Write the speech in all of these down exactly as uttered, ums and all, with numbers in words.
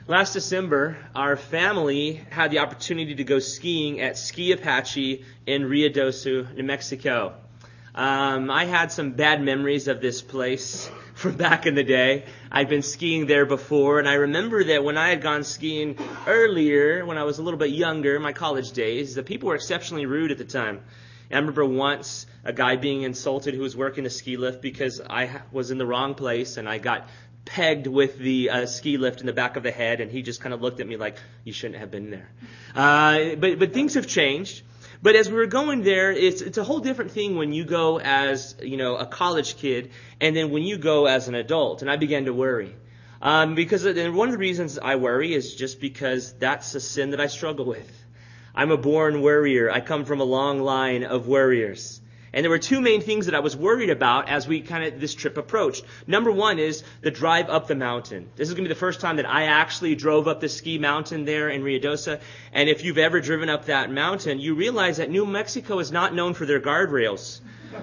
Last December, our family had the opportunity to go skiing at Ski Apache in Ruidoso, New Mexico. Um, I had some bad memories of this place from back in the day. I'd been skiing there before, and I remember that when I had gone skiing earlier, when I was a little bit younger, my college days, the people were exceptionally rude at the time. And I remember once a guy being insulted who was working a ski lift because I was in the wrong place, and I got pegged with the uh, ski lift in the back of the head, and he just kind of looked at me like, you shouldn't have been there. Uh, but but things have changed. But as we were going there, it's it's a whole different thing when you go as, you know, a college kid and then when you go as an adult. And I began to worry. Um, because and one of the reasons I worry is just because that's a sin that I struggle with. I'm a born worrier. I come from a long line of worriers. And there were two main things that I was worried about as we kind of this trip approached. Number one is the drive up the mountain. This is going to be the first time that I actually drove up the ski mountain there in Ruidoso. And if you've ever driven up that mountain, you realize that New Mexico is not known for their guardrails.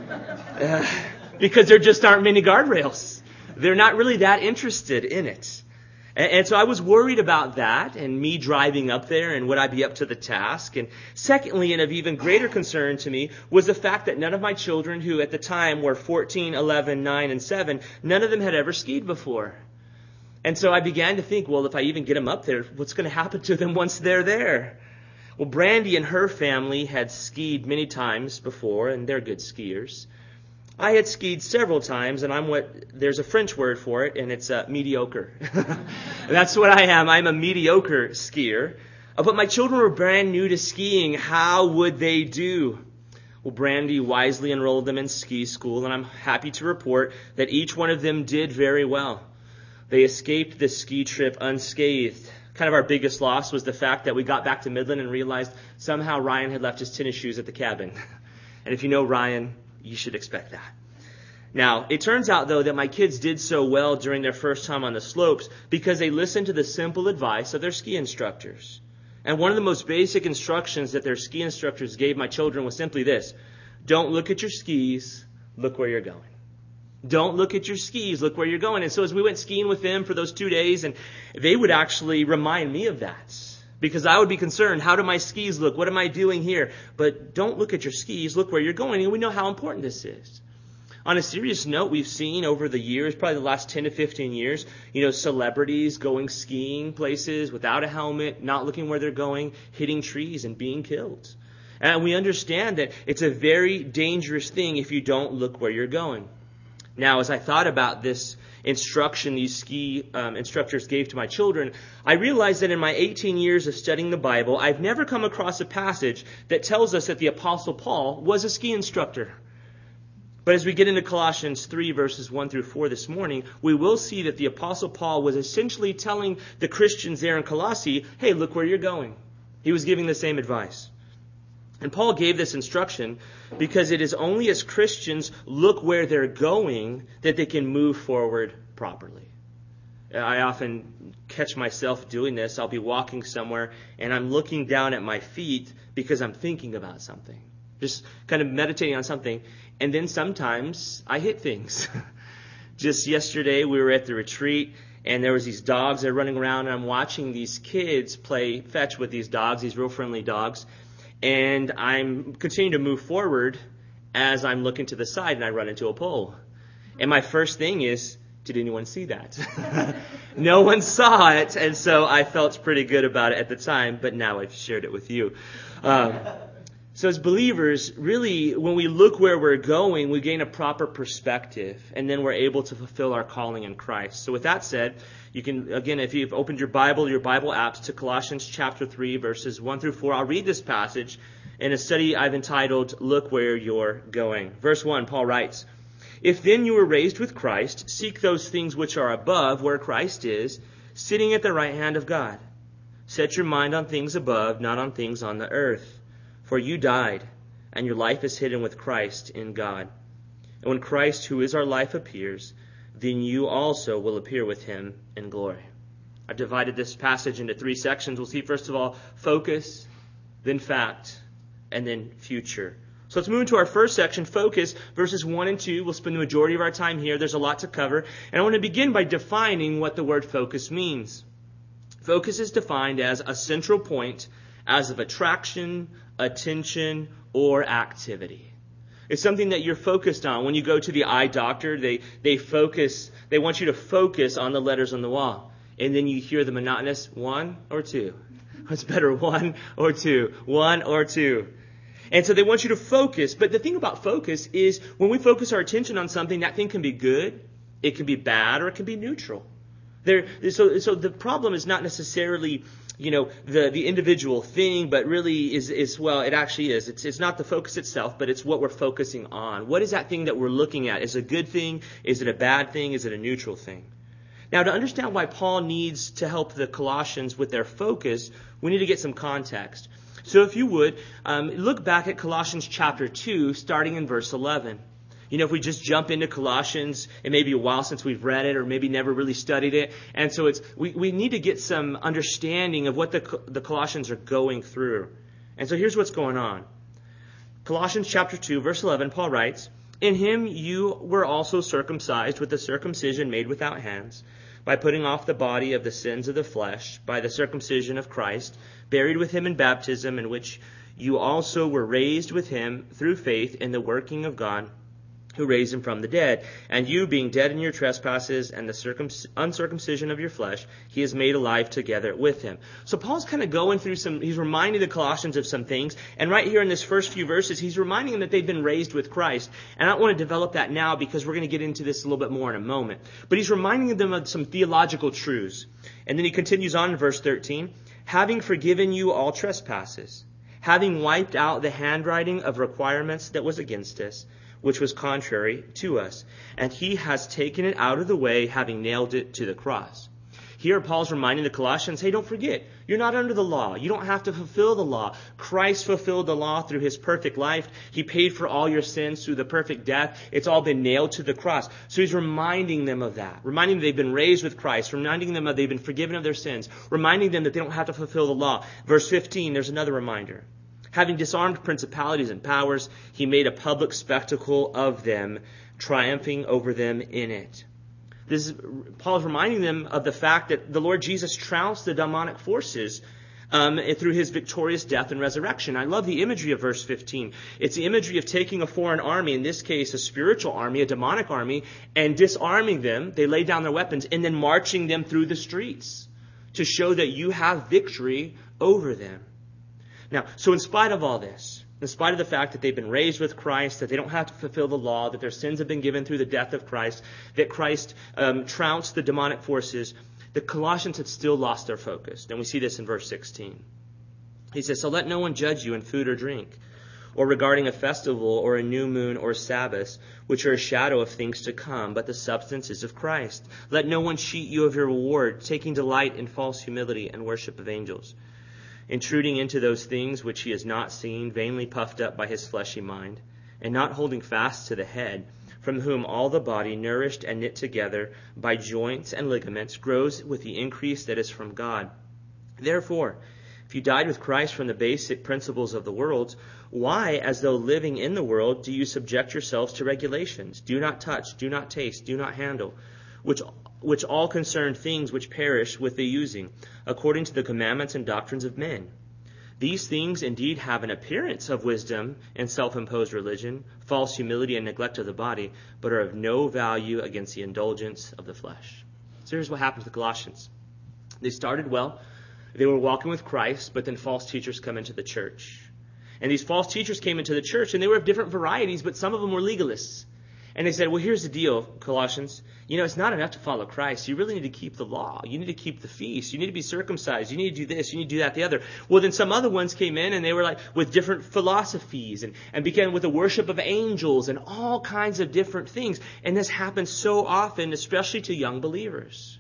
Uh, because there just aren't many guardrails. They're not really that interested in it. And, and so I was worried about that and me driving up there and would I be up to the task. And secondly, and of even greater concern to me, was the fact that none of my children, who at the time were fourteen, eleven, nine, and seven, none of them had ever skied before. And so I began to think, well, if I even get them up there, what's going to happen to them once they're there? Well, Brandy and her family had skied many times before, and they're good skiers. I had skied several times, and I'm what, there's a French word for it, and it's uh, mediocre. That's what I am. I'm a mediocre skier. Uh, but my children were brand new to skiing. How would they do? Well, Brandy wisely enrolled them in ski school, and I'm happy to report that each one of them did very well. They escaped the ski trip unscathed. Kind of our biggest loss was the fact that we got back to Midland and realized somehow Ryan had left his tennis shoes at the cabin. And if you know Ryan, you should expect that. Now, it turns out, though, that my kids did so well during their first time on the slopes because they listened to the simple advice of their ski instructors. And one of the most basic instructions that their ski instructors gave my children was simply this: don't look at your skis, look where you're going. Don't look at your skis, look where you're going. And so as we went skiing with them for those two days, and they would actually remind me of that. Because I would be concerned, how do my skis look? What am I doing here? But don't look at your skis, look where you're going. And we know how important this is. On a serious note, we've seen over the years, probably the last ten to fifteen years, you know, celebrities going skiing places without a helmet, not looking where they're going, hitting trees and being killed. And we understand that it's a very dangerous thing if you don't look where you're going. Now, as I thought about this instruction these ski um, instructors gave to my children, I realized that in my eighteen years of studying the Bible, I've never come across a passage that tells us that the Apostle Paul was a ski instructor. But as we get into Colossians three, verses one through four this morning, we will see that the Apostle Paul was essentially telling the Christians there in Colossae, hey, look where you're going. He was giving the same advice. And Paul gave this instruction because it is only as Christians look where they're going that they can move forward properly. I often catch myself doing this. I'll be walking somewhere and I'm looking down at my feet because I'm thinking about something. Just kind of meditating on something. And then sometimes I hit things. Just yesterday we were at the retreat and there was these dogs that are running around and I'm watching these kids play fetch with these dogs, these real friendly dogs. And I'm continuing to move forward as I'm looking to the side and I run into a pole. And my first thing is, did anyone see that? No one saw it. And so I felt pretty good about it at the time, but now I've shared it with you. Um, so as believers, really, when we look where we're going, we gain a proper perspective and then we're able to fulfill our calling in Christ. So with that said, you can, again, if you've opened your Bible, your Bible apps to Colossians chapter three, verses one through four, I'll read this passage in a study I've entitled, Look Where You're Going. Verse one, Paul writes, if then you were raised with Christ, seek those things which are above, where Christ is, sitting at the right hand of God. Set your mind on things above, not on things on the earth. For you died, and your life is hidden with Christ in God. And when Christ, who is our life, appears, then you also will appear with him in glory. I've divided this passage into three sections. We'll see, first of all, focus, then fact, and then future. So let's move into our first section, focus, verses one and two. We'll spend the majority of our time here. There's a lot to cover. And I want to begin by defining what the word focus means. Focus is defined as a central point as of attraction, attention, or activity. It's something that you're focused on. When you go to the eye doctor, they, they focus, they want you to focus on the letters on the wall. And then you hear the monotonous one or two. What's better, one or two? One or two. And so they want you to focus. But the thing about focus is when we focus our attention on something, that thing can be good, it can be bad, or it can be neutral. There, so, so the problem is not necessarily, you know, the, the individual thing, but really is, is, well, it actually is. It's, it's not the focus itself, but it's what we're focusing on. What is that thing that we're looking at? Is it a good thing? Is it a bad thing? Is it a neutral thing? Now, to understand why Paul needs to help the Colossians with their focus, we need to get some context. So if you would, um, look back at Colossians chapter two, starting in verse eleven. You know, if we just jump into Colossians, it may be a while since we've read it or maybe never really studied it. And so it's we, we need to get some understanding of what the, the Colossians are going through. And so here's what's going on. Colossians chapter two, verse eleven, Paul writes, "In him you were also circumcised with the circumcision made without hands, by putting off the body of the sins of the flesh, by the circumcision of Christ, buried with him in baptism, in which you also were raised with him through faith in the working of God, who raised him from the dead. And you, being dead in your trespasses and the circum- uncircumcision of your flesh, he has made alive together with him." So Paul's kind of going through some, he's reminding the Colossians of some things. And right here in this first few verses, he's reminding them that they've been raised with Christ. And I don't want to develop that now because we're going to get into this a little bit more in a moment. But he's reminding them of some theological truths. And then he continues on in verse thirteen, "Having forgiven you all trespasses, having wiped out the handwriting of requirements that was against us, which was contrary to us. And he has taken it out of the way, having nailed it to the cross." Here Paul's reminding the Colossians, hey, don't forget, you're not under the law. You don't have to fulfill the law. Christ fulfilled the law through his perfect life. He paid for all your sins through the perfect death. It's all been nailed to the cross. So he's reminding them of that, reminding them they've been raised with Christ, reminding them that they've been forgiven of their sins, reminding them that they don't have to fulfill the law. Verse fifteen, there's another reminder. "Having disarmed principalities and powers, he made a public spectacle of them, triumphing over them in it." This is, Paul is reminding them of the fact that the Lord Jesus trounced the demonic forces um, through his victorious death and resurrection. I love the imagery of verse fifteen. It's the imagery of taking a foreign army, in this case a spiritual army, a demonic army, and disarming them. They lay down their weapons and then marching them through the streets to show that you have victory over them. Now, so in spite of all this, in spite of the fact that they've been raised with Christ, that they don't have to fulfill the law, that their sins have been given through the death of Christ, that Christ um, trounced the demonic forces, the Colossians had still lost their focus. And we see this in verse sixteen. He says, "So let no one judge you in food or drink, or regarding a festival or a new moon or Sabbath, which are a shadow of things to come, but the substance is of Christ. Let no one cheat you of your reward, taking delight in false humility and worship of angels, intruding into those things which he has not seen, vainly puffed up by his fleshy mind, and not holding fast to the head, from whom all the body, nourished and knit together by joints and ligaments, grows with the increase that is from God. Therefore, if you died with Christ from the basic principles of the world, why, as though living in the world, do you subject yourselves to regulations? Do not touch, do not taste, do not handle, which which all concern things which perish with the using, according to the commandments and doctrines of men. These things indeed have an appearance of wisdom and self-imposed religion, false humility and neglect of the body, but are of no value against the indulgence of the flesh." So here's what happened to the Colossians. They started well. They were walking with Christ, but then false teachers come into the church. And these false teachers came into the church, and they were of different varieties, but some of them were legalists. And they said, well, here's the deal, Colossians. You know, it's not enough to follow Christ. You really need to keep the law. You need to keep the feast. You need to be circumcised. You need to do this. You need to do that, the other. Well, then some other ones came in and they were like with different philosophies and, and began with the worship of angels and all kinds of different things. And this happens so often, especially to young believers.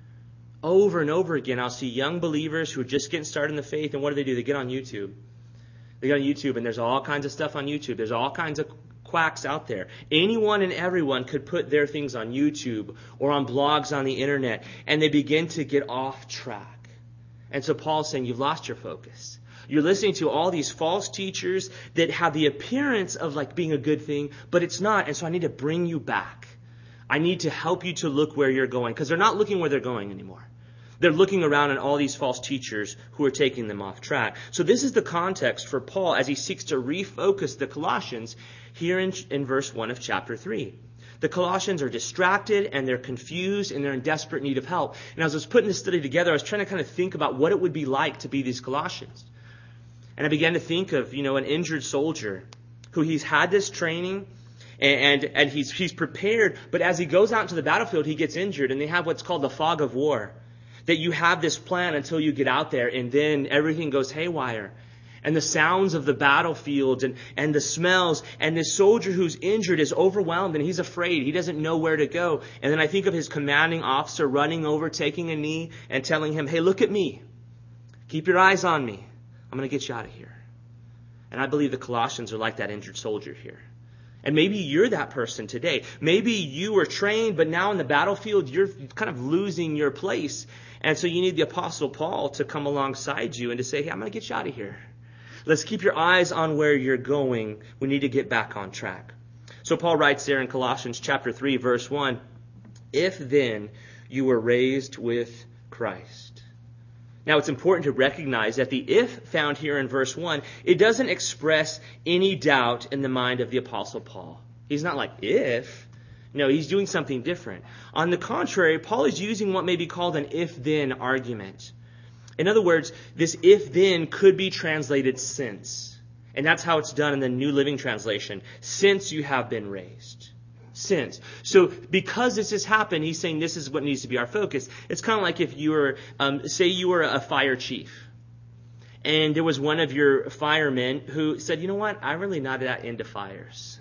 Over and over again, I'll see young believers who are just getting started in the faith. And what do they do? They get on YouTube. They get on YouTube and there's all kinds of stuff on YouTube. There's all kinds of quacks out there. Anyone and everyone could put their things on YouTube or on blogs on the internet, and they begin to get off track. And so Paul's saying, you've lost your focus. You're listening to all these false teachers that have the appearance of like being a good thing, but it's not. And so I need to bring you back. I need to help you to look where you're going, because they're not looking where they're going anymore. They're looking around at all these false teachers who are taking them off track. So this is the context for Paul as he seeks to refocus the Colossians here in, in verse one of chapter three. The Colossians are distracted and they're confused and they're in desperate need of help. And as I was putting this study together, I was trying to kind of think about what it would be like to be these Colossians. And I began to think of, you know, an injured soldier who he's had this training and, and, and he's, he's prepared. But as he goes out into the battlefield, he gets injured and they have what's called the fog of war. That you have this plan until you get out there and then everything goes haywire. And the sounds of the battlefield and, and the smells. And this soldier who's injured is overwhelmed and he's afraid. He doesn't know where to go. And then I think of his commanding officer running over, taking a knee and telling him, hey, look at me. Keep your eyes on me. I'm going to get you out of here. And I believe the Colossians are like that injured soldier here. And maybe you're that person today. Maybe you were trained, but now in the battlefield, you're kind of losing your place. And so you need the Apostle Paul to come alongside you and to say, hey, I'm going to get you out of here. Let's keep your eyes on where you're going. We need to get back on track. So Paul writes there in Colossians chapter three, verse one, if then you were raised with Christ. Now it's important to recognize that the if found here in verse one, it doesn't express any doubt in the mind of the Apostle Paul. He's not like, if. No, he's doing something different. On the contrary, Paul is using what may be called an if-then argument. In other words, this if-then could be translated since. And that's how it's done in the New Living Translation. Since you have been raised. Since. So because this has happened, he's saying this is what needs to be our focus. It's kind of like if you were, um, say you were a fire chief. And there was one of your firemen who said, you know what, I'm really not that into fires.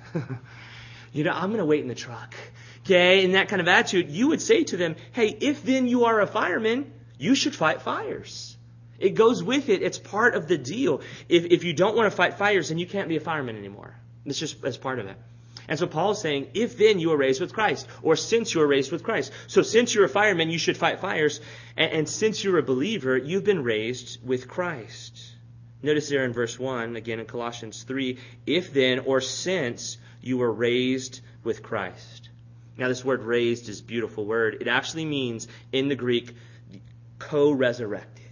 You know, I'm going to wait in the truck. Okay, in that kind of attitude, you would say to them, hey, if then you are a fireman, you should fight fires. It goes with it. It's part of the deal. If if you don't want to fight fires, then you can't be a fireman anymore. It's just as part of it. And so Paul is saying, if then you were raised with Christ, or since you were raised with Christ. So since you're a fireman, you should fight fires. And, and since you're a believer, you've been raised with Christ. Notice there in verse one, again in Colossians three, if then or since you were raised with Christ. Now this word raised is a beautiful word. It actually means in the Greek, co-resurrected.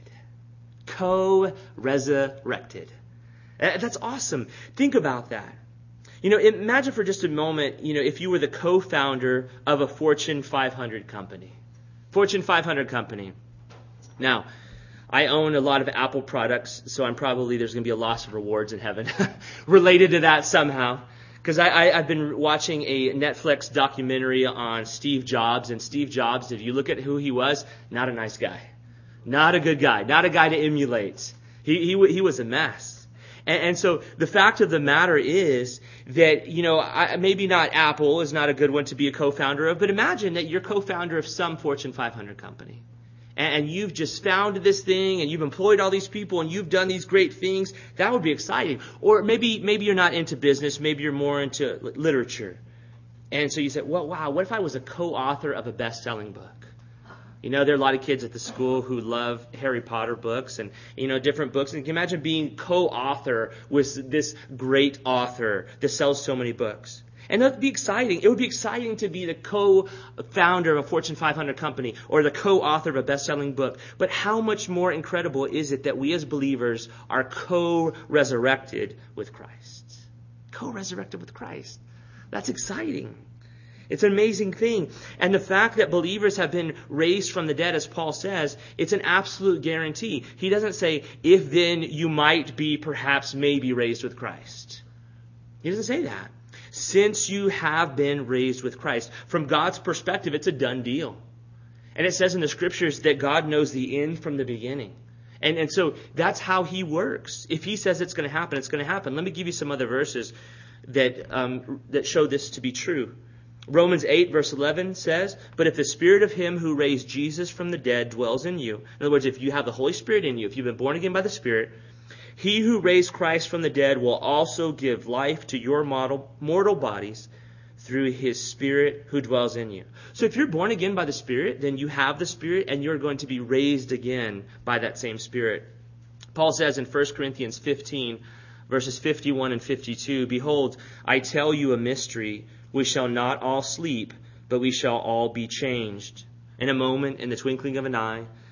Co-resurrected. That's awesome. Think about that. You know, imagine for just a moment, you know, if you were the co-founder of a Fortune five hundred company. Fortune five hundred company. Now, I own a lot of Apple products, so I'm probably, there's going to be a loss of rewards in heaven related to that somehow. Because I, I, I've been watching a Netflix documentary on Steve Jobs, and Steve Jobs, if you look at who he was, not a nice guy. Not a good guy. Not a guy to emulate. He, he, he was a mess. And, and so the fact of the matter is that, you know, I, maybe not Apple is not a good one to be a co-founder of, but imagine that you're co-founder of some Fortune five hundred company. And you've just founded this thing and you've employed all these people and you've done these great things. That would be exciting. Or maybe maybe you're not into business. Maybe you're more into literature. And so you say, well, wow, what if I was a co-author of a best-selling book? You know, there are a lot of kids at the school who love Harry Potter books and, you know, different books. And you can imagine being co-author with this great author that sells so many books. And that would be exciting. It would be exciting to be the co-founder of a Fortune five hundred company or the co-author of a best-selling book. But how much more incredible is it that we as believers are co-resurrected with Christ? Co-resurrected with Christ. That's exciting. It's an amazing thing. And the fact that believers have been raised from the dead, as Paul says, it's an absolute guarantee. He doesn't say, if then you might be perhaps maybe raised with Christ. He doesn't say that. Since you have been raised with Christ. From God's perspective, it's a done deal. And it says in the scriptures that God knows the end from the beginning. And, and so that's how he works. If he says it's going to happen, it's going to happen. Let me give you some other verses that um, that show this to be true. Romans eight verse eleven says, but if the spirit of him who raised Jesus from the dead dwells in you, in other words, if you have the Holy Spirit in you, if you've been born again by the Spirit, he who raised Christ from the dead will also give life to your mortal, mortal bodies through his Spirit who dwells in you. So if you're born again by the Spirit, then you have the Spirit and you're going to be raised again by that same Spirit. Paul says in First Corinthians fifteen, verses fifty-one and fifty-two, behold, I tell you a mystery. We shall not all sleep, but we shall all be changed. In a moment, in the twinkling of an eye,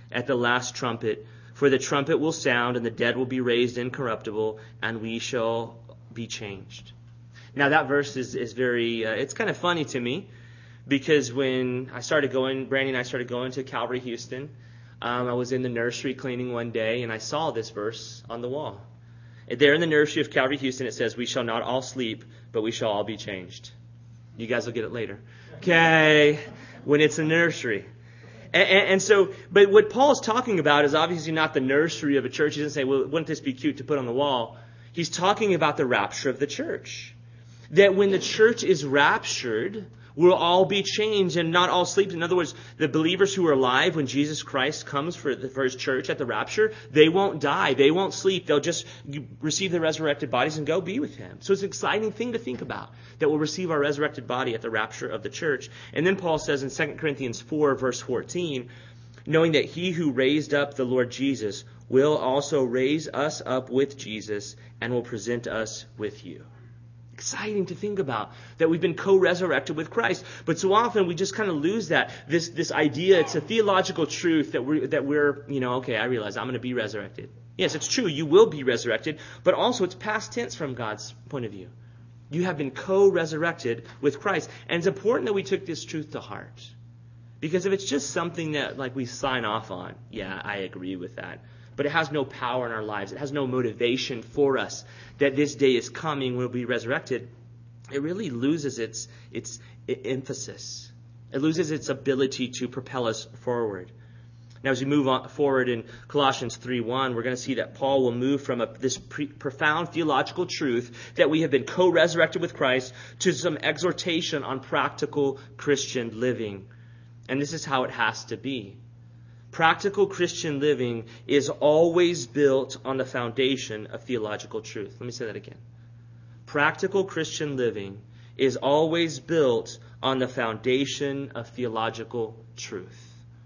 at the last trumpet. For the trumpet will sound, and the dead will be raised incorruptible, and we shall be changed. Now that verse is, is very, uh, it's kind of funny to me, because when I started going, Brandy and I started going to Calvary Houston, um, I was in the nursery cleaning one day, and I saw this verse on the wall. There in the nursery of Calvary Houston, it says, we shall not all sleep, but we shall all be changed. You guys will get it later. Okay, when it's a nursery. And, and, and so, but what Paul's talking about is obviously not the nursery of a church. He doesn't say, well, wouldn't this be cute to put on the wall? He's talking about the rapture of the church. That when the church is raptured, we'll all be changed and not all sleep. In other words, the believers who are alive when Jesus Christ comes for, the, for his church at the rapture, they won't die. They won't sleep. They'll just receive their resurrected bodies and go be with him. So it's an exciting thing to think about, that we'll receive our resurrected body at the rapture of the church. And then Paul says in Second Corinthians four, verse fourteen, knowing that he who raised up the Lord Jesus will also raise us up with Jesus and will present us with you. Exciting to think about, that we've been co-resurrected with Christ. But so often we just kind of lose that, this this idea. It's a theological truth that we're, that we're, you know, okay, I realize I'm going to be resurrected. Yes, it's true, you will be resurrected, but also it's past tense from God's point of view. You have been co-resurrected with Christ. And it's important that we took this truth to heart. Because if it's just something that like we sign off on, yeah, I agree with that. But it has no power in our lives. It has no motivation for us that this day is coming, we'll be resurrected. It really loses its, its emphasis. It loses its ability to propel us forward. Now, as we move on forward in Colossians three one, we're going to see that Paul will move from a, this pre, profound theological truth that we have been co-resurrected with Christ to some exhortation on practical Christian living. And this is how it has to be. Practical Christian living is always built on the foundation of theological truth. Let me say that again. Practical Christian living is always built on the foundation of theological truth.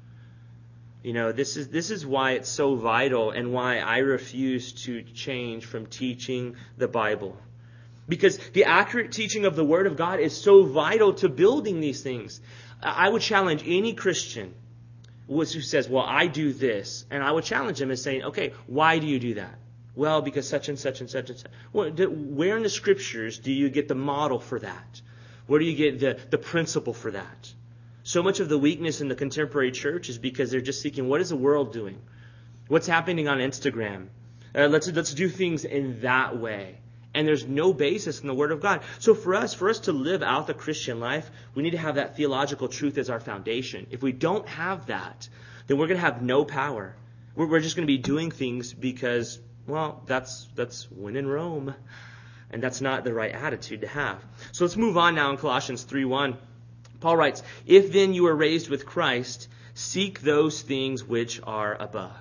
You know, this is this is why it's so vital and why I refuse to change from teaching the Bible. Because the accurate teaching of the Word of God is so vital to building these things. I would challenge any Christian who says, well, I do this. And I would challenge them as saying, okay, why do you do that? Well, because such and such and such and such. Well, where in the Scriptures do you get the model for that? Where do you get the, the principle for that? So much of the weakness in the contemporary church is because they're just seeking, what is the world doing? What's happening on Instagram? Uh, let's, let's do things in that way. And there's no basis in the Word of God. So for us, for us to live out the Christian life, we need to have that theological truth as our foundation. If we don't have that, then we're going to have no power. We're, we're just going to be doing things because, well, that's that's when in Rome. And that's not the right attitude to have. So let's move on now in Colossians three one. Paul writes, if then you are raised with Christ, seek those things which are above.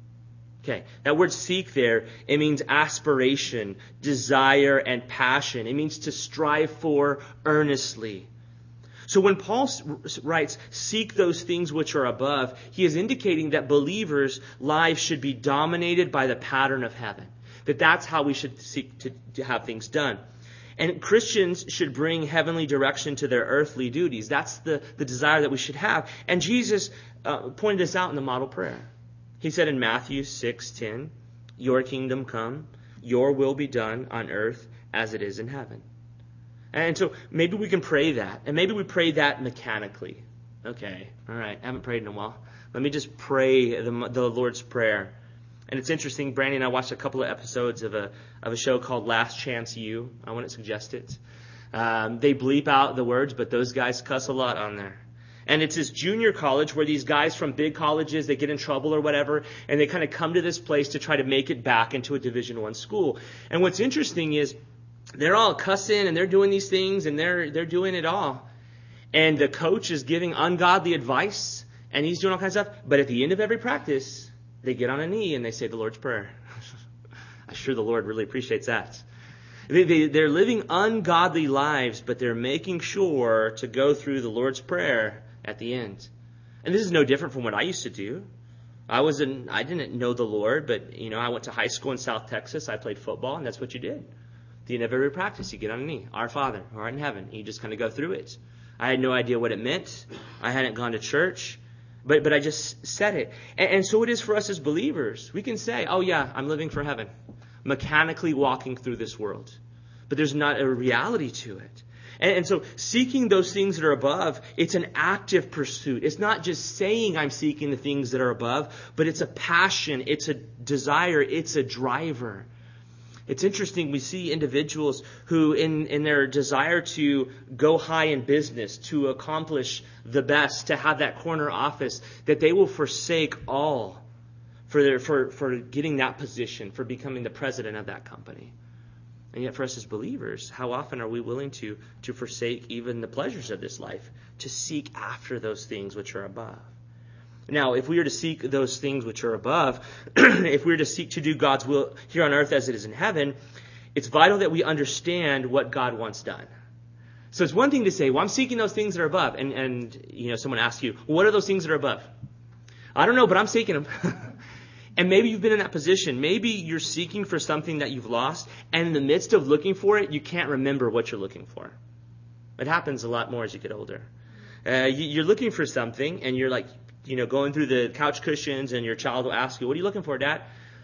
Okay, that word seek there, it means aspiration, desire, and passion. It means to strive for earnestly. So when Paul writes, seek those things which are above, he is indicating that believers' lives should be dominated by the pattern of heaven. That that's how we should seek to, to have things done. And Christians should bring heavenly direction to their earthly duties. That's the, the desire that we should have. And Jesus uh, pointed this out in the model prayer. He said in Matthew six ten, your kingdom come, your will be done on earth as it is in heaven. And so maybe we can pray that. And maybe we pray that mechanically. Okay, all right, I haven't prayed in a while. Let me just pray the, the Lord's Prayer. And it's interesting, Brandy and I watched a couple of episodes of a of a show called Last Chance U. I wouldn't suggest it. Um, they bleep out the words, but those guys cuss a lot on there. And it's this junior college where these guys from big colleges, they get in trouble or whatever, and they kind of come to this place to try to make it back into a Division One school. And what's interesting is they're all cussing and they're doing these things and they're they're doing it all. And the coach is giving ungodly advice and he's doing all kinds of stuff. But at the end of every practice, they get on a knee and they say the Lord's Prayer. I'm sure the Lord really appreciates that. They, they, they're living ungodly lives, but they're making sure to go through the Lord's Prayer at the end. And this is no different from what I used to do. I was in, I didn't know the Lord, but you know, I went to high school in South Texas. I played football, and that's what you did. At the end of every practice, you get on a knee. Our Father, who art in heaven. And you just kind of go through it. I had no idea what it meant. I hadn't gone to church. But but I just said it. And, and so it is for us as believers. We can say, oh yeah, I'm living for heaven, mechanically walking through this world. But there's not a reality to it. And, and so seeking those things that are above, it's an active pursuit. It's not just saying I'm seeking the things that are above, but it's a passion, it's a desire, it's a driver. It's interesting, we see individuals who in, in their desire to go high in business, to accomplish the best, to have that corner office, that they will forsake all for their, for, for getting that position, for becoming the president of that company. And yet for us as believers, how often are we willing to, to forsake even the pleasures of this life, to seek after those things which are above? Now, if we are to seek those things which are above, if we are to seek to do God's will here on earth as it is in heaven, it's vital that we understand what God wants done. So it's one thing to say, well, I'm seeking those things that are above. And, and you know, someone asks you, well, what are those things that are above? I don't know, but I'm seeking them. And maybe you've been in that position. Maybe you're seeking for something that you've lost, and in the midst of looking for it, you can't remember what you're looking for. It happens a lot more as you get older. Uh, you're looking for something, and you're like, you know, going through the couch cushions, and your child will ask you, what are you looking for, Dad?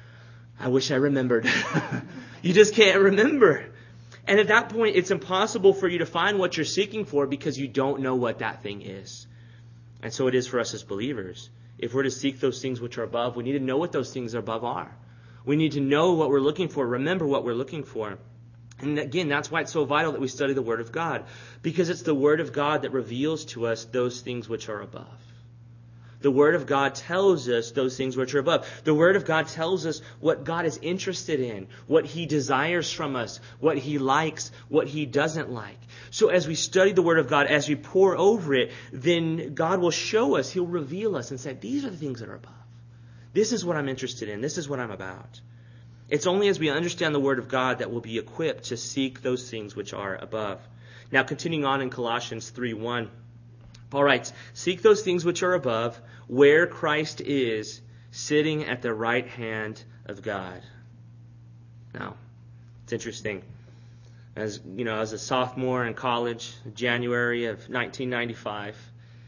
I wish I remembered. You just can't remember. And at that point, it's impossible for you to find what you're seeking for because you don't know what that thing is. And so it is for us as believers. If we're to seek those things which are above, we need to know what those things above are. We need to know what we're looking for, remember what we're looking for. And again, that's why it's so vital that we study the Word of God, because it's the Word of God that reveals to us those things which are above. The Word of God tells us those things which are above. The Word of God tells us what God is interested in, what He desires from us, what He likes, what He doesn't like. So as we study the Word of God, as we pore over it, then God will show us, He'll reveal us and say, these are the things that are above. This is what I'm interested in. This is what I'm about. It's only as we understand the Word of God that we'll be equipped to seek those things which are above. Now, continuing on in Colossians three one. Paul writes, seek those things which are above, where Christ is, sitting at the right hand of God. Now, it's interesting. As you know, I was a sophomore in college, January of nineteen ninety-five,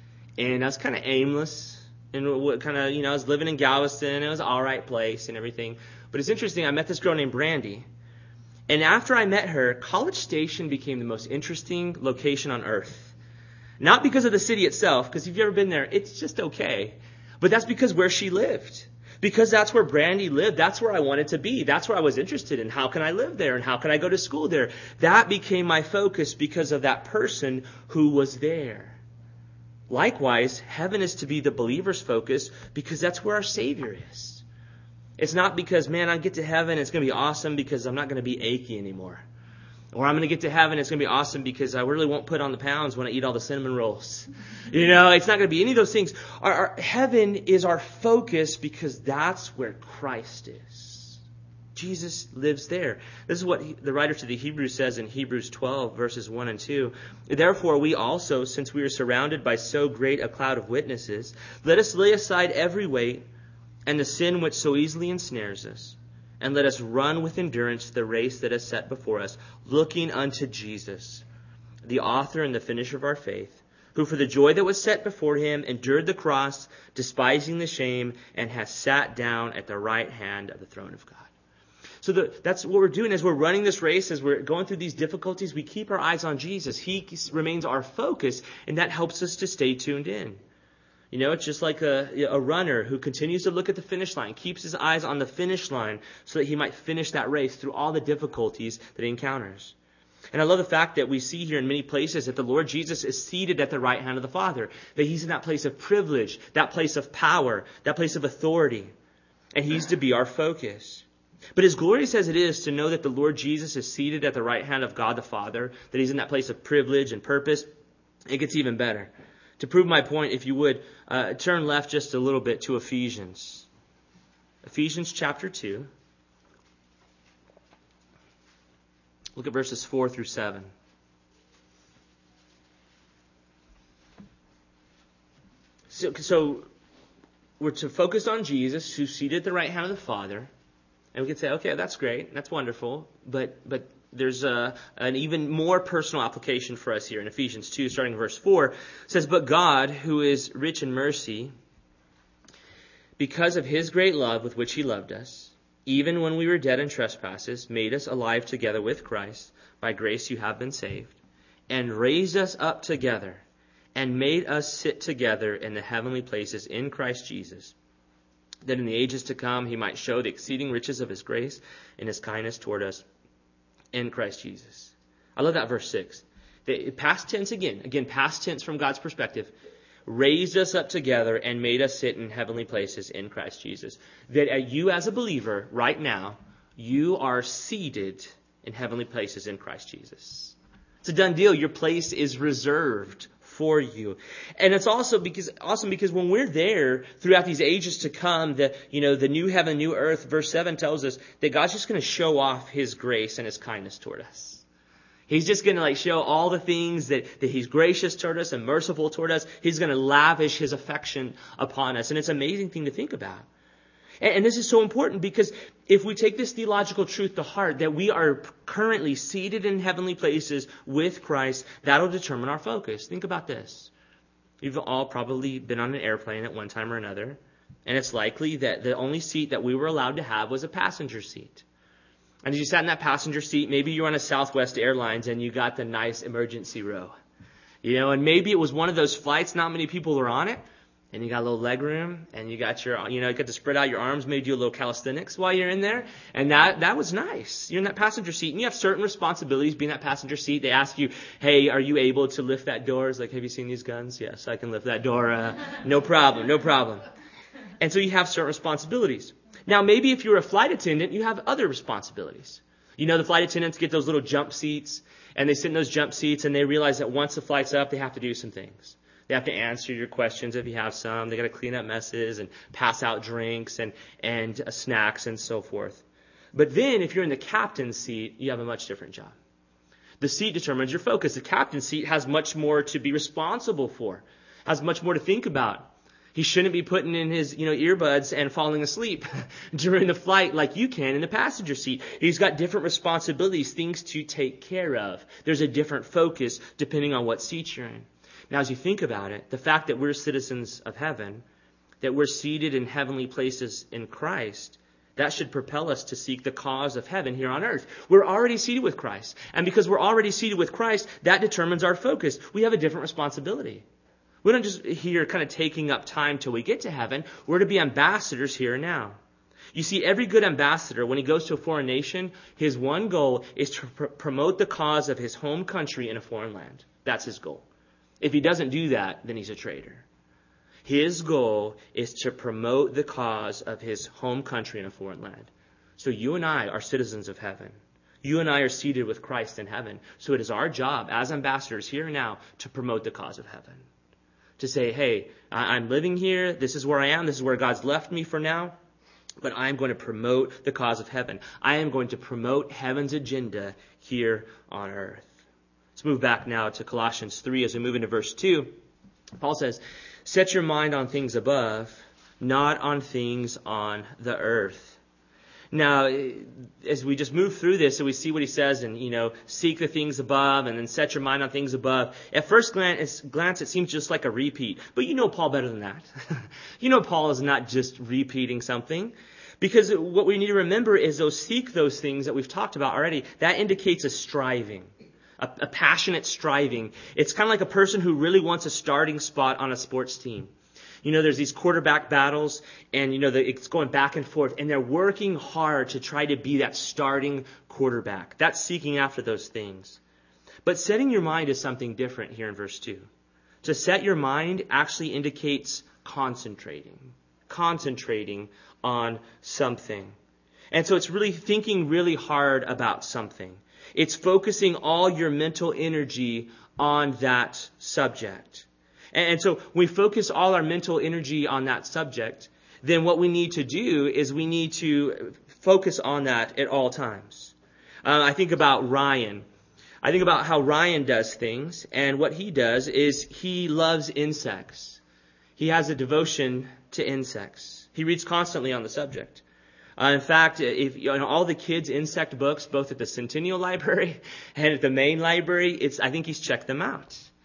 and I was kind of aimless, and what kind of, you know, I was living in Galveston. It was an all right place and everything. But it's interesting. I met this girl named Brandy, and after I met her, College Station became the most interesting location on earth. Not because of the city itself, because if you've ever been there, it's just okay. But that's because where she lived. Because that's where Brandy lived. That's where I wanted to be. That's where I was interested in. How can I live there? And how can I go to school there? That became my focus because of that person who was there. Likewise, heaven is to be the believer's focus because that's where our Savior is. It's not because, man, I get to heaven, it's going to be awesome because I'm not going to be achy anymore. Or I'm going to get to heaven, it's going to be awesome because I really won't put on the pounds when I eat all the cinnamon rolls. You know, it's not going to be any of those things. Our, our heaven is our focus because that's where Christ is. Jesus lives there. This is what he, the writer to the Hebrews says in Hebrews twelve, verses one and two. Therefore, we also, since we are surrounded by so great a cloud of witnesses, let us lay aside every weight and the sin which so easily ensnares us. And let us run with endurance the race that is set before us, looking unto Jesus, the author and the finisher of our faith, who for the joy that was set before him endured the cross, despising the shame, and has sat down at the right hand of the throne of God. So the, that's what we're doing as we're running this race, as we're going through these difficulties, we keep our eyes on Jesus. He remains our focus, and that helps us to stay tuned in. You know, it's just like a, a runner who continues to look at the finish line, keeps his eyes on the finish line so that he might finish that race through all the difficulties that he encounters. And I love the fact that we see here in many places that the Lord Jesus is seated at the right hand of the Father, that he's in that place of privilege, that place of power, that place of authority, and he's to be our focus. But as glorious as it is to know that the Lord Jesus is seated at the right hand of God the Father, that he's in that place of privilege and purpose, it gets even better. To prove my point, if you would, uh, turn left just a little bit to Ephesians. Ephesians chapter two. Look at verses four through seven. So, so we're to focus on Jesus, who's seated at the right hand of the Father. And we can say, okay, that's great, that's wonderful, but but there's a, an even more personal application for us here in Ephesians two, starting in verse four. It says, but God, who is rich in mercy, because of his great love with which he loved us, even when we were dead in trespasses, made us alive together with Christ. By grace you have been saved, and raised us up together, and made us sit together in the heavenly places in Christ Jesus, that in the ages to come he might show the exceeding riches of his grace and his kindness toward us in Christ Jesus. I love that verse six. The past tense again, again, past tense from God's perspective, raised us up together and made us sit in heavenly places in Christ Jesus. That you as a believer right now, you are seated in heavenly places in Christ Jesus. It's a done deal. Your place is reserved for you. And it's also because awesome because when we're there throughout these ages to come, the you know the new heaven, new earth, verse seven tells us that God's just going to show off his grace and his kindness toward us. He's just going to like show all the things that, that he's gracious toward us and merciful toward us. He's going to lavish his affection upon us. And it's an amazing thing to think about. And, and this is so important because if we take this theological truth to heart, that we are currently seated in heavenly places with Christ, that'll determine our focus. Think about this. You've all probably been on an airplane at one time or another. And it's likely that the only seat that we were allowed to have was a passenger seat. And as you sat in that passenger seat, maybe you're on a Southwest Airlines and you got the nice emergency row. You know, and maybe it was one of those flights, not many people were on it, and you got a little leg room, and you got your, you know, you got to spread out your arms, maybe do a little calisthenics while you're in there. And that, that was nice. You're in that passenger seat, and you have certain responsibilities being in that passenger seat. They ask you, hey, are you able to lift that door? It's like, have you seen these guns? Yes, I can lift that door. Uh, no problem, no problem. And so you have certain responsibilities. Now, maybe if you're a flight attendant, you have other responsibilities. You know, the flight attendants get those little jump seats, and they sit in those jump seats, and they realize that once the flight's up, they have to do some things. They have to answer your questions if you have some. They got to clean up messes and pass out drinks and, and uh, snacks and so forth. But then, if you're in the captain's seat, you have a much different job. The seat determines your focus. The captain's seat has much more to be responsible for, has much more to think about. He shouldn't be putting in his, you know, earbuds and falling asleep during the flight like you can in the passenger seat. He's got different responsibilities, things to take care of. There's a different focus depending on what seat you're in. Now, as you think about it, the fact that we're citizens of heaven, that we're seated in heavenly places in Christ, that should propel us to seek the cause of heaven here on earth. We're already seated with Christ. And because we're already seated with Christ, that determines our focus. We have a different responsibility. We're not just here kind of taking up time till we get to heaven. We're to be ambassadors here and now. You see, every good ambassador, when he goes to a foreign nation, his one goal is to pr- promote the cause of his home country in a foreign land. That's his goal. If he doesn't do that, then he's a traitor. His goal is to promote the cause of his home country in a foreign land. So you and I are citizens of heaven. You and I are seated with Christ in heaven. So it is our job as ambassadors here and now to promote the cause of heaven. To say, hey, I'm living here. This is where I am. This is where God's left me for now. But I'm going to promote the cause of heaven. I am going to promote heaven's agenda here on earth. Let's move back now to Colossians three as we move into verse two. Paul says, set your mind on things above, not on things on the earth. Now, as we just move through this, so we see what he says, and, you know, seek the things above, and then set your mind on things above. At first glance, glance, it seems just like a repeat. But you know Paul better than that. You know Paul is not just repeating something. Because what we need to remember is those seek those things that we've talked about already. That indicates a striving, a, a passionate striving. It's kind of like a person who really wants a starting spot on a sports team. You know, there's these quarterback battles, and, you know, the, it's going back and forth, and they're working hard to try to be that starting quarterback. That's seeking after those things. But setting your mind is something different here in verse two. To set your mind actually indicates concentrating, concentrating on something. And so it's really thinking really hard about something. It's focusing all your mental energy on that subject. And so when we focus all our mental energy on that subject, then what we need to do is we need to focus on that at all times. Uh, I think about Ryan. I think about how Ryan does things, and what he does is he loves insects. He has a devotion to insects. He reads constantly on the subject. Uh, in fact, if you know, all the kids' insect books, both at the Centennial Library and at the main library, it's I think he's checked them out.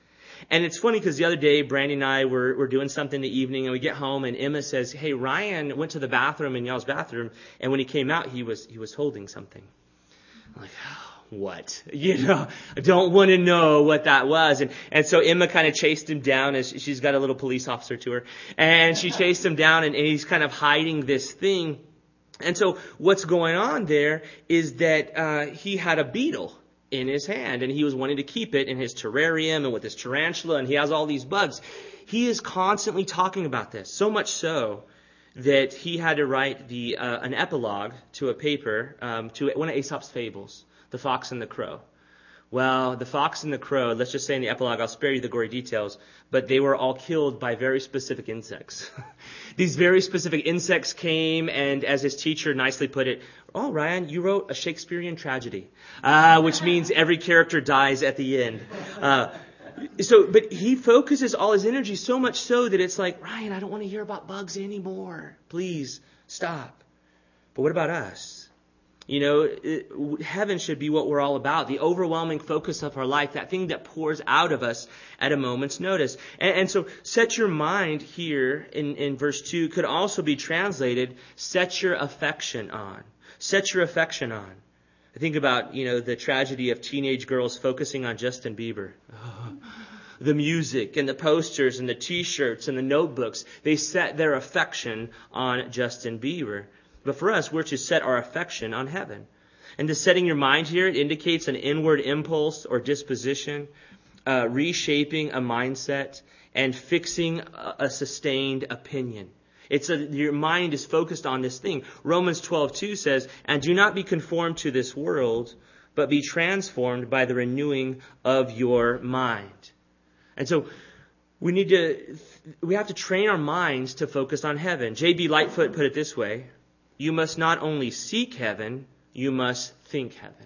And it's funny because the other day, Brandy and I were, were doing something in the evening, and we get home, and Emma says, hey, Ryan went to the bathroom in y'all's bathroom, and when he came out, he was he was holding something. I'm like, oh, what? You know, I don't want to know what that was. And and so Emma kind of chased him down, as she's got a little police officer to her, and she chased him down, and, and he's kind of hiding this thing. And so what's going on there is that uh, he had a beetle in his hand, and he was wanting to keep it in his terrarium and with his tarantula, and he has all these bugs. He is constantly talking about this, so much so that he had to write the uh, an epilogue to a paper um, to one of Aesop's fables, The Fox and the Crow. Well, the fox and the crow, let's just say in the epilogue, I'll spare you the gory details, but they were all killed by very specific insects. These very specific insects came, and as his teacher nicely put it, oh, Ryan, you wrote a Shakespearean tragedy, uh, which means every character dies at the end. Uh, so, but he focuses all his energy so much so that it's like, Ryan, I don't want to hear about bugs anymore. Please stop. But what about us? You know, it, heaven should be what we're all about, the overwhelming focus of our life, that thing that pours out of us at a moment's notice. And, and so set your mind here in, in verse two could also be translated, set your affection on. Set your affection on. I think about, you know, the tragedy of teenage girls focusing on Justin Bieber. Oh, the music and the posters and the T-shirts and the notebooks, they set their affection on Justin Bieber. But for us, we're to set our affection on heaven. And the setting your mind here, it indicates an inward impulse or disposition, uh, reshaping a mindset, and fixing a, a sustained opinion. It's a, your mind is focused on this thing. Romans twelve two says, and do not be conformed to this world, but be transformed by the renewing of your mind. And so we need to, we have to train our minds to focus on heaven. J B Lightfoot put it this way. You must not only seek heaven, you must think heaven.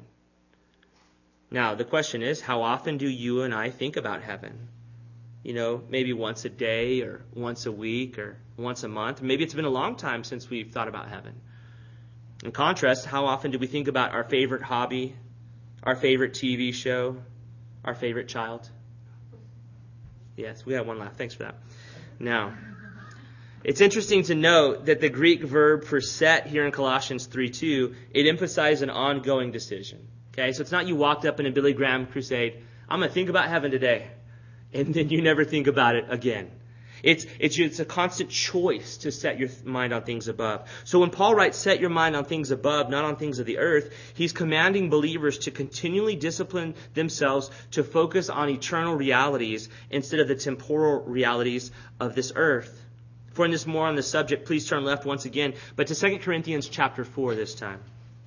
Now, the question is, how often do you and I think about heaven? You know, maybe once a day or once a week or once a month. Maybe it's been a long time since we've thought about heaven. In contrast, how often do we think about our favorite hobby, our favorite T V show, our favorite child? Yes, we had one laugh. Thanks for that. Now, it's interesting to note that the Greek verb for set here in Colossians three two, it emphasizes an ongoing decision. Okay, so it's not you walked up in a Billy Graham crusade, I'm going to think about heaven today, and then you never think about it again. It's, it's, it's a constant choice to set your mind on things above. So when Paul writes, set your mind on things above, not on things of the earth, he's commanding believers to continually discipline themselves to focus on eternal realities instead of the temporal realities of this earth. For in this more on the subject, please turn left once again, but to Second Corinthians chapter four this time.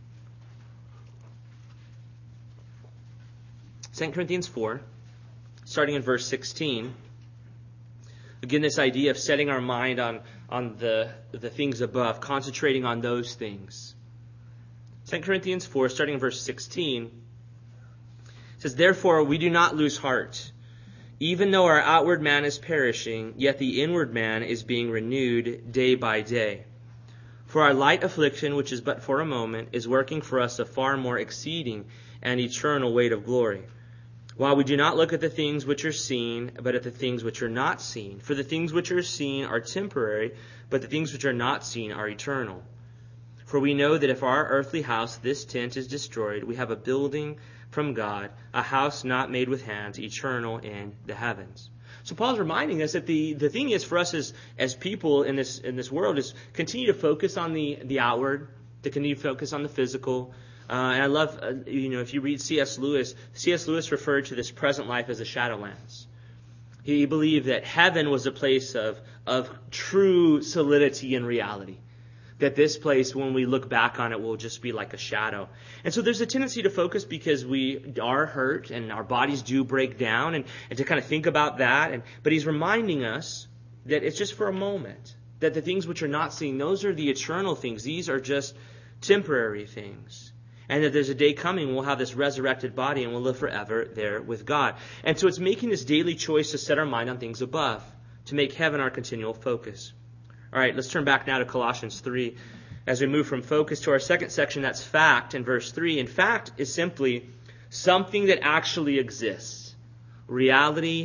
Second Corinthians four, starting in verse sixteen. Again, this idea of setting our mind on, on the, the things above, concentrating on those things. Second Corinthians four, starting in verse sixteen, it says, therefore we do not lose heart. Even though our outward man is perishing, yet the inward man is being renewed day by day. For our light affliction, which is but for a moment, is working for us a far more exceeding and eternal weight of glory. While we do not look at the things which are seen, but at the things which are not seen. For the things which are seen are temporary, but the things which are not seen are eternal. For we know that if our earthly house, this tent, is destroyed, we have a building from God, a house not made with hands, eternal in the heavens. So Paul's reminding us that the, the thing is for us as, as people in this in this world is continue to focus on the, the outward, to continue to focus on the physical. Uh, and I love, uh, you know, if you read C S Lewis, C S Lewis referred to this present life as a shadowlands. He believed that heaven was a place of, of true solidity and reality. That this place, when we look back on it, will just be like a shadow. And so there's a tendency to focus because we are hurt and our bodies do break down and, and to kind of think about that. And but he's reminding us that it's just for a moment. That the things which are not seen, those are the eternal things. These are just temporary things. And that there's a day coming, we'll have this resurrected body and we'll live forever there with God. And so it's making this daily choice to set our mind on things above, to make heaven our continual focus. All right, let's turn back now to Colossians three as we move from focus to our second section, that's fact in verse three. And fact is simply something that actually exists. Reality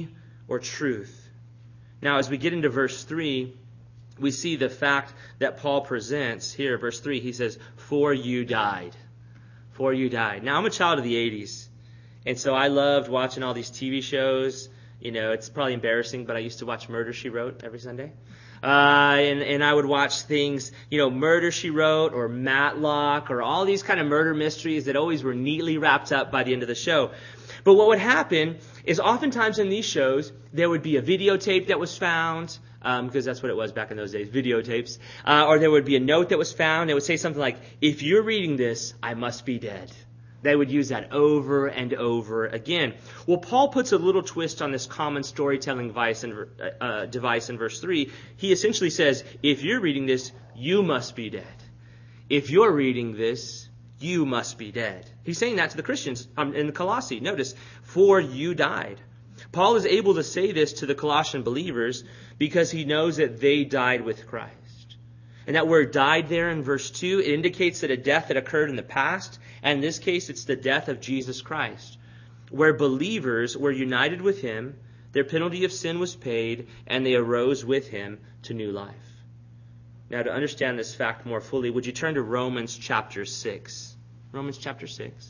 or truth. Now, as we get into verse three, we see the fact that Paul presents here. Verse three, he says, "For you died." For you died. Now, I'm a child of the eighties, and so I loved watching all these T V shows. You know, it's probably embarrassing, but I used to watch Murder, She Wrote every Sunday. Uh, and, and I would watch things, you know, Murder, She Wrote, or Matlock, or all these kind of murder mysteries that always were neatly wrapped up by the end of the show. But what would happen is oftentimes in these shows, there would be a videotape that was found, um, because that's what it was back in those days, videotapes. Uh, or there would be a note that was found. It would say something like, "If you're reading this, I must be dead." They would use that over and over again. Well, Paul puts a little twist on this common storytelling device in, uh, device in verse three. He essentially says, if you're reading this, you must be dead. If you're reading this, you must be dead. He's saying that to the Christians um, in the Colossae. Notice, for you died. Paul is able to say this to the Colossian believers because he knows that they died with Christ. And that word died there in verse two, it indicates that a death that occurred in the past, and in this case it's the death of Jesus Christ, where believers were united with him, their penalty of sin was paid, and they arose with him to new life. Now, to understand this fact more fully, would you turn to Romans chapter six? Romans chapter six.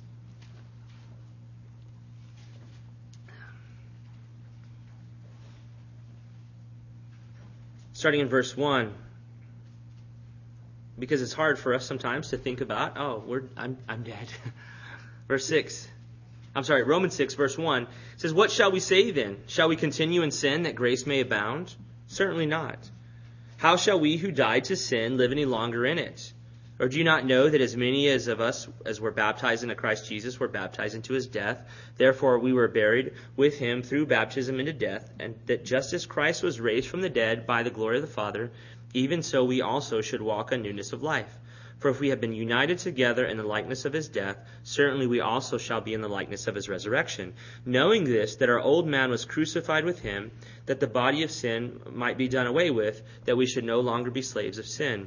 Starting in verse one. Because it's hard for us sometimes to think about, oh, we're, I'm, I'm dead. Verse six. I'm sorry, Romans six, verse one says, "What shall we say then? Shall we continue in sin that grace may abound? Certainly not. How shall we who died to sin live any longer in it? Or do you not know that as many as of us as were baptized into Christ Jesus were baptized into his death? Therefore we were buried with him through baptism into death, and that just as Christ was raised from the dead by the glory of the Father, even so we also should walk in newness of life. For if we have been united together in the likeness of his death, certainly we also shall be in the likeness of his resurrection. Knowing this, that our old man was crucified with him, that the body of sin might be done away with, that we should no longer be slaves of sin.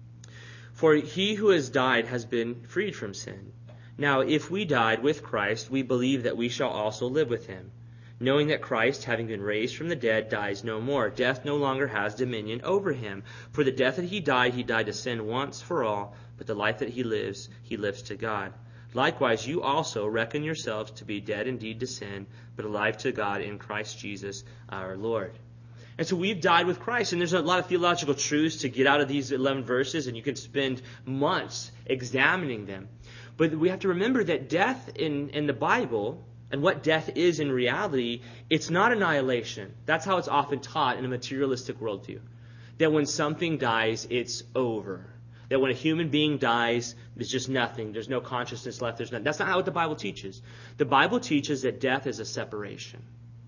For he who has died has been freed from sin. Now if we died with Christ, we believe that we shall also live with him. Knowing that Christ, having been raised from the dead, dies no more. Death no longer has dominion over him. For the death that he died, he died to sin once for all, but the life that he lives, he lives to God. Likewise, you also reckon yourselves to be dead indeed to sin, but alive to God in Christ Jesus our Lord." And so we've died with Christ, and there's a lot of theological truths to get out of these eleven verses, and you can spend months examining them. But we have to remember that death in, in the Bible, and what death is in reality, it's not annihilation. That's how it's often taught in a materialistic worldview. That when something dies, it's over. That when a human being dies, there's just nothing. There's no consciousness left. There's nothing. That's not how the Bible teaches. The Bible teaches that death is a separation.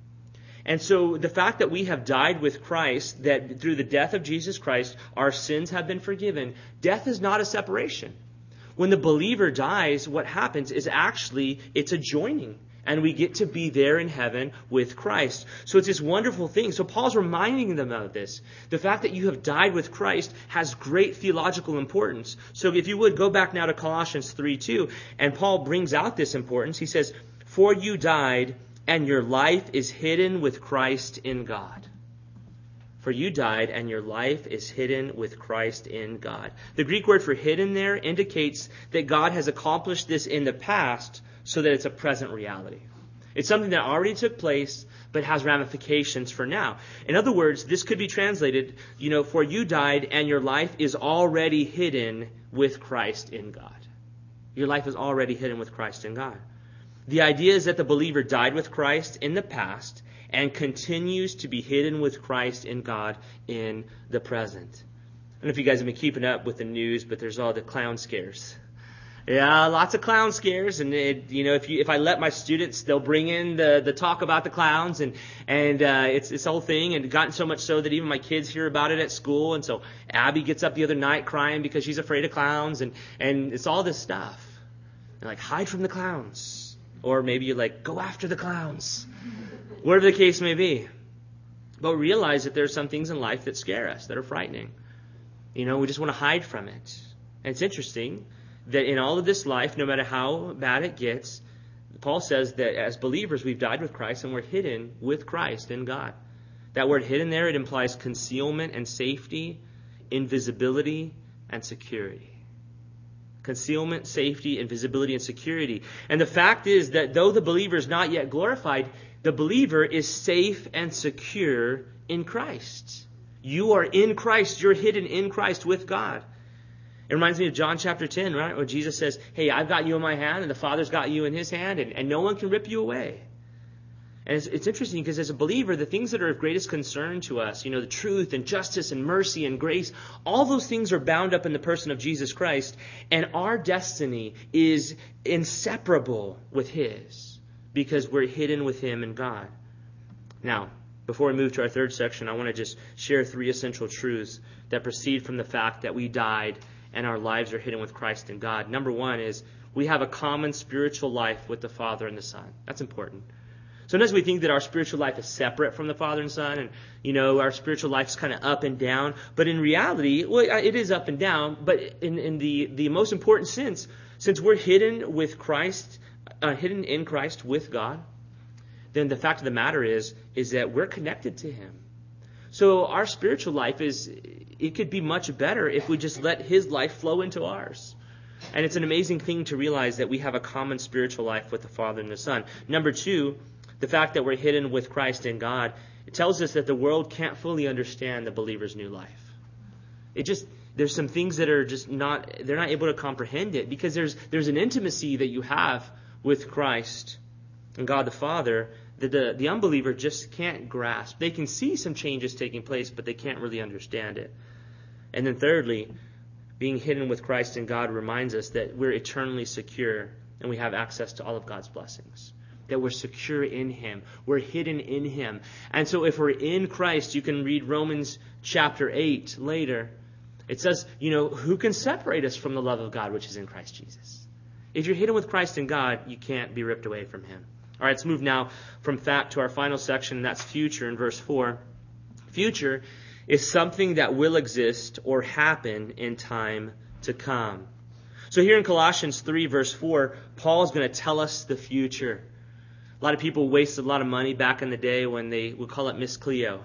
And so the fact that we have died with Christ, that through the death of Jesus Christ, our sins have been forgiven, death is not a separation. When the believer dies, what happens is actually it's a joining. And we get to be there in heaven with Christ. So it's this wonderful thing. So Paul's reminding them of this. The fact that you have died with Christ has great theological importance. So if you would, go back now to Colossians three two. And Paul brings out this importance. He says, "For you died, and your life is hidden with Christ in God." For you died, and your life is hidden with Christ in God. The Greek word for hidden there indicates that God has accomplished this in the past, so that it's a present reality. It's something that already took place, but has ramifications for now. In other words, this could be translated, you know, for you died and your life is already hidden with Christ in God. Your life is already hidden with Christ in God. The idea is that the believer died with Christ in the past and continues to be hidden with Christ in God in the present. I don't know if you guys have been keeping up with the news, but there's all the clown scares. Yeah, lots of clown scares, and it, you know, if you if I let my students, they'll bring in the, the talk about the clowns, and and uh, it's this whole thing, and gotten so much so that even my kids hear about it at school, and so Abby gets up the other night crying because she's afraid of clowns, and and it's all this stuff. They're like, hide from the clowns, or maybe you're like, go after the clowns, whatever the case may be. But realize that there's some things in life that scare us, that are frightening. You know, we just want to hide from it, and it's interesting that in all of this life, no matter how bad it gets, Paul says that as believers, we've died with Christ and we're hidden with Christ in God. That word hidden there, it implies concealment and safety, invisibility and security. Concealment, safety, invisibility, and security. And the fact is that though the believer is not yet glorified, the believer is safe and secure in Christ. You are in Christ. You're hidden in Christ with God. It reminds me of John chapter ten, right? Where Jesus says, hey, I've got you in my hand and the Father's got you in his hand and, and no one can rip you away. And it's, it's interesting because as a believer, the things that are of greatest concern to us, you know, the truth and justice and mercy and grace, all those things are bound up in the person of Jesus Christ. And our destiny is inseparable with his because we're hidden with him in God. Now, before we move to our third section, I want to just share three essential truths that proceed from the fact that we died and our lives are hidden with Christ in God. Number one is we have a common spiritual life with the Father and the Son. That's important. Sometimes we think that our spiritual life is separate from the Father and Son, and, you know, our spiritual life is kind of up and down. But in reality, well, it is up and down, but in, in the, the most important sense, since we're hidden with Christ, uh, hidden in Christ with God, then the fact of the matter is, is that we're connected to him. So our spiritual life is, it could be much better if we just let his life flow into ours. And it's an amazing thing to realize that we have a common spiritual life with the Father and the Son. Number two, the fact that we're hidden with Christ in God, it tells us that the world can't fully understand the believer's new life. It just, there's some things that are just not, they're not able to comprehend it because there's there's an intimacy that you have with Christ and God the Father that the, the unbeliever just can't grasp. They can see some changes taking place, but they can't really understand it. And then thirdly, being hidden with Christ in God reminds us that we're eternally secure and we have access to all of God's blessings. That we're secure in him. We're hidden in him. And so if we're in Christ, you can read Romans chapter eight later. It says, you know, who can separate us from the love of God which is in Christ Jesus? If you're hidden with Christ in God, you can't be ripped away from him. All right, let's move now from fact to our final section, and that's future in verse four. Future is something that will exist or happen in time to come. So here in Colossians three, verse four, Paul is going to tell us the future. A lot of people wasted a lot of money back in the day when they would call it Miss Cleo.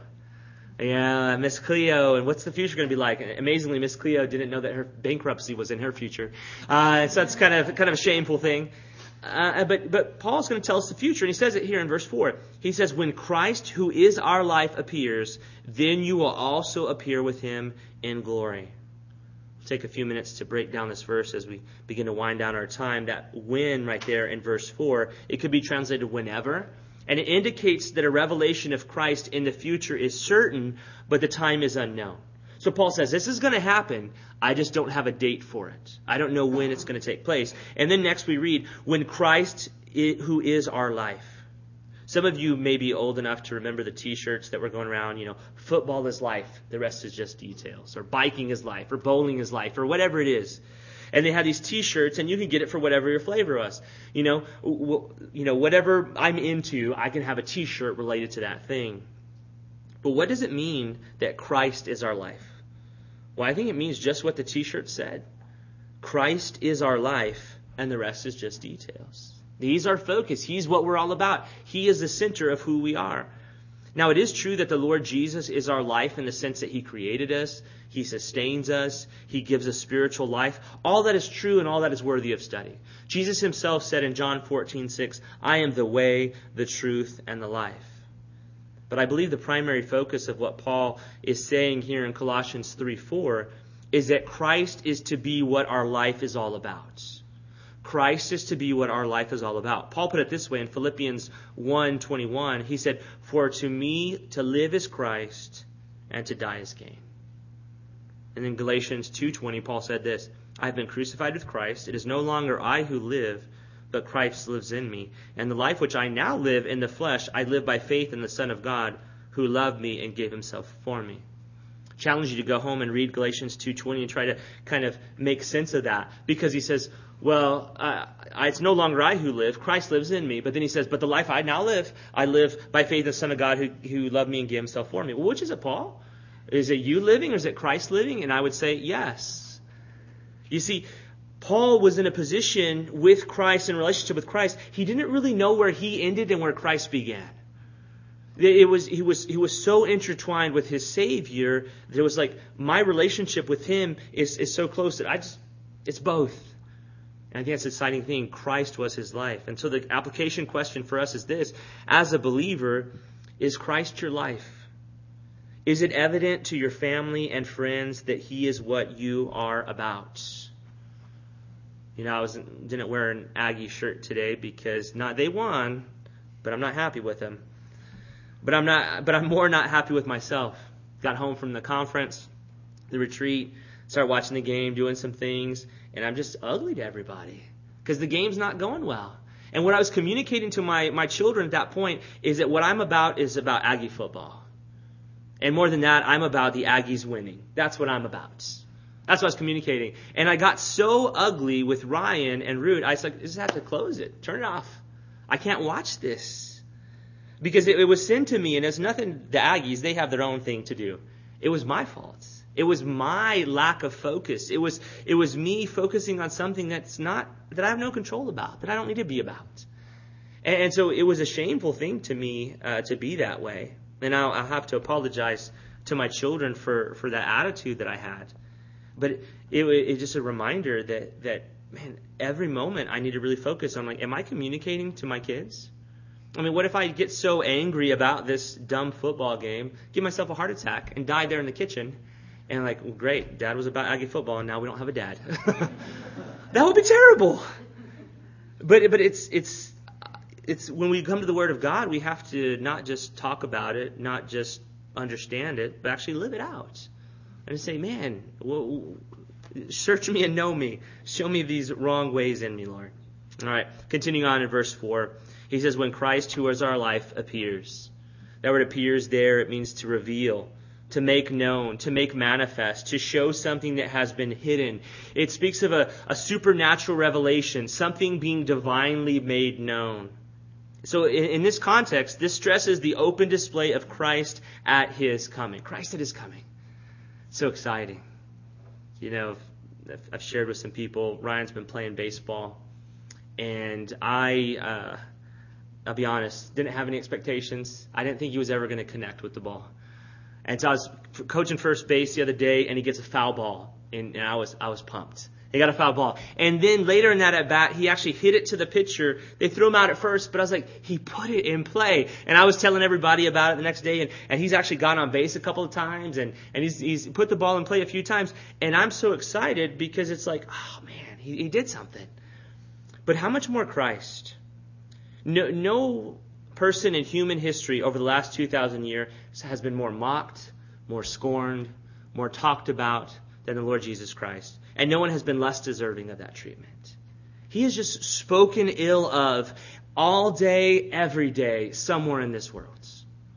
Yeah, Miss Cleo, and what's the future going to be like? And amazingly, Miss Cleo didn't know that her bankruptcy was in her future. Uh, so that's kind of kind of a shameful thing. Uh, but but Paul's going to tell us the future, and he says it here in verse four. He says, when Christ, who is our life, appears, then you will also appear with him in glory. We'll take a few minutes to break down this verse as we begin to wind down our time. That when right there in verse four, it could be translated whenever. And it indicates that a revelation of Christ in the future is certain, but the time is unknown. So Paul says, this is going to happen. I just don't have a date for it. I don't know when it's going to take place. And then next we read, when Christ, who is our life. Some of you may be old enough to remember the t-shirts that were going around, you know, football is life, the rest is just details. Or biking is life, or bowling is life, or whatever it is. And they have these t-shirts, and you can get it for whatever your flavor was. You know, w- you know, whatever I'm into, I can have a t-shirt related to that thing. But what does it mean that Christ is our life? Well, I think it means just what the t-shirt said. Christ is our life, and the rest is just details. He's our focus. He's what we're all about. He is the center of who we are. Now, it is true that the Lord Jesus is our life in the sense that he created us. He sustains us. He gives us spiritual life. All that is true and all that is worthy of study. Jesus himself said in John fourteen six, I am the way, the truth, and the life. But I believe the primary focus of what Paul is saying here in Colossians three four is that Christ is to be what our life is all about. Christ is to be what our life is all about. Paul put it this way in Philippians one twenty-one. He said, for to me to live is Christ and to die is gain. And in Galatians two twenty, Paul said this, I have been crucified with Christ. It is no longer I who live, but Christ lives in me. And the life which I now live in the flesh, I live by faith in the Son of God, who loved me and gave himself for me. I challenge you to go home and read Galatians two twenty and try to kind of make sense of that. Because he says, well, uh, it's no longer I who live. Christ lives in me. But then he says, but the life I now live, I live by faith in the Son of God who, who loved me and gave himself for me. Well, which is it, Paul? Is it you living or is it Christ living? And I would say, yes. You see, Paul was in a position with Christ, in relationship with Christ. He didn't really know where he ended and where Christ began. It was, he was, he was so intertwined with his Savior that it was like, my relationship with him is, is so close that I just, it's both. And I think that's an exciting thing. Christ was his life. And so the application question for us is this. As a believer, is Christ your life? Is it evident to your family and friends that he is what you are about? You know, I was didn't wear an Aggie shirt today because not they won, but I'm not happy with them. But I'm not. But I'm more not happy with myself. Got home from the conference, the retreat, started watching the game, doing some things, and I'm just ugly to everybody because the game's not going well. And what I was communicating to my my children at that point is that what I'm about is about Aggie football, and more than that, I'm about the Aggies winning. That's what I'm about. That's what I was communicating. And I got so ugly with Ryan and Root, I was like, I just have to close it, turn it off. I can't watch this. Because it, it was sin to me, and it's nothing, the Aggies, they have their own thing to do. It was my fault. It was my lack of focus. It was it was me focusing on something that's not, that I have no control about, that I don't need to be about. And, and so it was a shameful thing to me uh, to be that way. And I'll, I'll have to apologize to my children for, for that attitude that I had. But it, it, it's just a reminder that, that, man, every moment I need to really focus on, like, am I communicating to my kids? I mean, what if I get so angry about this dumb football game, give myself a heart attack, and die there in the kitchen, and like, well, great, Dad was about Aggie football, and now we don't have a dad. That would be terrible. But but it's it's it's when we come to the Word of God, we have to not just talk about it, not just understand it, but actually live it out, and say, man, well, search me and know me, show me these wrong ways in me, Lord. All right, continuing on in verse four. He says, when Christ, who is our life, appears. That word appears there, it means to reveal, to make known, to make manifest, to show something that has been hidden. It speaks of a, a supernatural revelation, something being divinely made known. So in, in this context, this stresses the open display of Christ at his coming. Christ at his coming. So exciting. You know, I've shared with some people, Ryan's been playing baseball, and I... Uh, I'll be honest, didn't have any expectations. I didn't think he was ever going to connect with the ball. And so I was coaching first base the other day, and he gets a foul ball, and, and I was I was pumped. He got a foul ball. And then later in that at bat, he actually hit it to the pitcher. They threw him out at first, but I was like, he put it in play. And I was telling everybody about it the next day, and, and he's actually gone on base a couple of times, and, and he's he's put the ball in play a few times. And I'm so excited because it's like, oh man, he, he did something. But how much more Christ? No, no person in human history over the last two thousand years has been more mocked, more scorned, more talked about than the Lord Jesus Christ. And no one has been less deserving of that treatment. He is just spoken ill of all day, every day, somewhere in this world.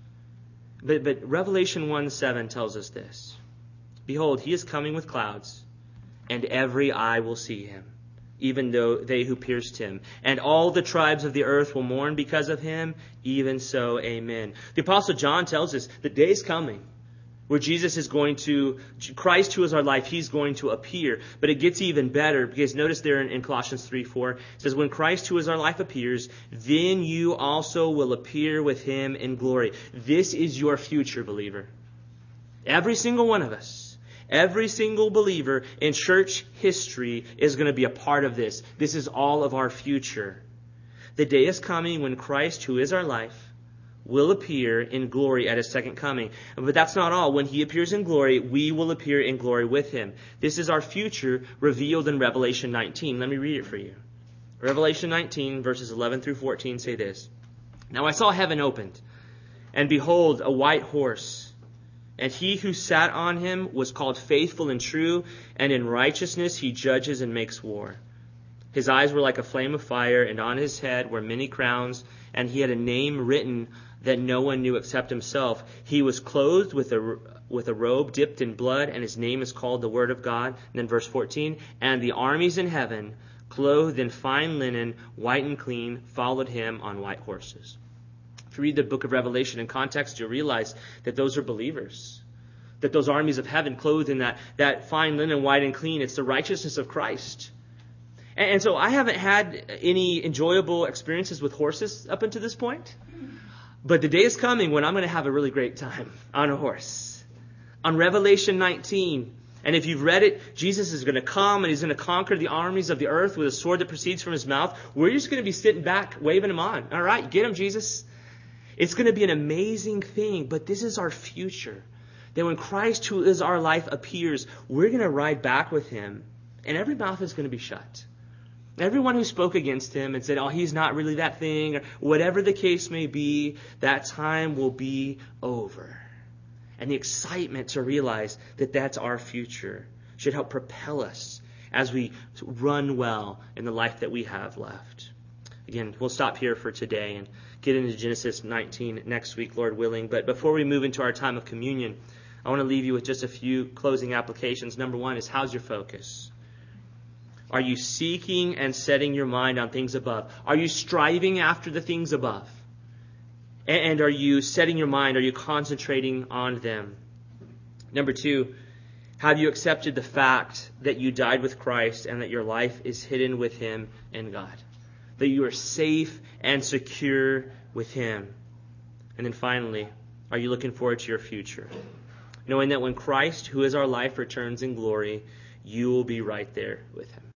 But, but Revelation one seven tells us this. Behold, he is coming with clouds, and every eye will see him, even though they who pierced him. And all the tribes of the earth will mourn because of him. Even so, amen. The Apostle John tells us the day is coming where Jesus is going to, Christ who is our life, he's going to appear. But it gets even better because notice there in, in Colossians three four, it says, when Christ who is our life appears, then you also will appear with him in glory. This is your future, believer. Every single one of us. Every single believer in church history is going to be a part of this. This is all of our future. The day is coming when Christ, who is our life, will appear in glory at his second coming. But that's not all. When he appears in glory, we will appear in glory with him. This is our future revealed in Revelation nineteen. Let me read it for you. Revelation nineteen, verses eleven through fourteen say this. Now I saw heaven opened, and behold, a white horse. And he who sat on him was called Faithful and True, and in righteousness he judges and makes war. His eyes were like a flame of fire, and on his head were many crowns, and he had a name written that no one knew except himself. He was clothed with a, with a robe dipped in blood, and his name is called the Word of God. And then verse fourteen, and the armies in heaven, clothed in fine linen, white and clean, followed him on white horses. If you read the book of Revelation in context, you'll realize that those are believers. That those armies of heaven clothed in that, that fine linen, white and clean, it's the righteousness of Christ. And, and so I haven't had any enjoyable experiences with horses up until this point. But the day is coming when I'm going to have a really great time on a horse. On Revelation nineteen, and if you've read it, Jesus is going to come and he's going to conquer the armies of the earth with a sword that proceeds from his mouth. We're just going to be sitting back, waving him on. All right, get him, Jesus. It's going to be an amazing thing, but this is our future. That when Christ, who is our life, appears, we're going to ride back with him, and every mouth is going to be shut. Everyone who spoke against him and said, oh, he's not really that thing, or whatever the case may be, that time will be over. And the excitement to realize that that's our future should help propel us as we run well in the life that we have left. Again, we'll stop here for today and get into Genesis nineteen next week, Lord willing. But before we move into our time of communion, I want to leave you with just a few closing applications. Number one is, how's your focus? Are you seeking and setting your mind on things above? Are you striving after the things above? And are you setting your mind? Are you concentrating on them? Number two, have you accepted the fact that you died with Christ and that your life is hidden with him in God? That you are safe and secure with him? And then finally, are you looking forward to your future? Knowing that when Christ, who is our life, returns in glory, you will be right there with him.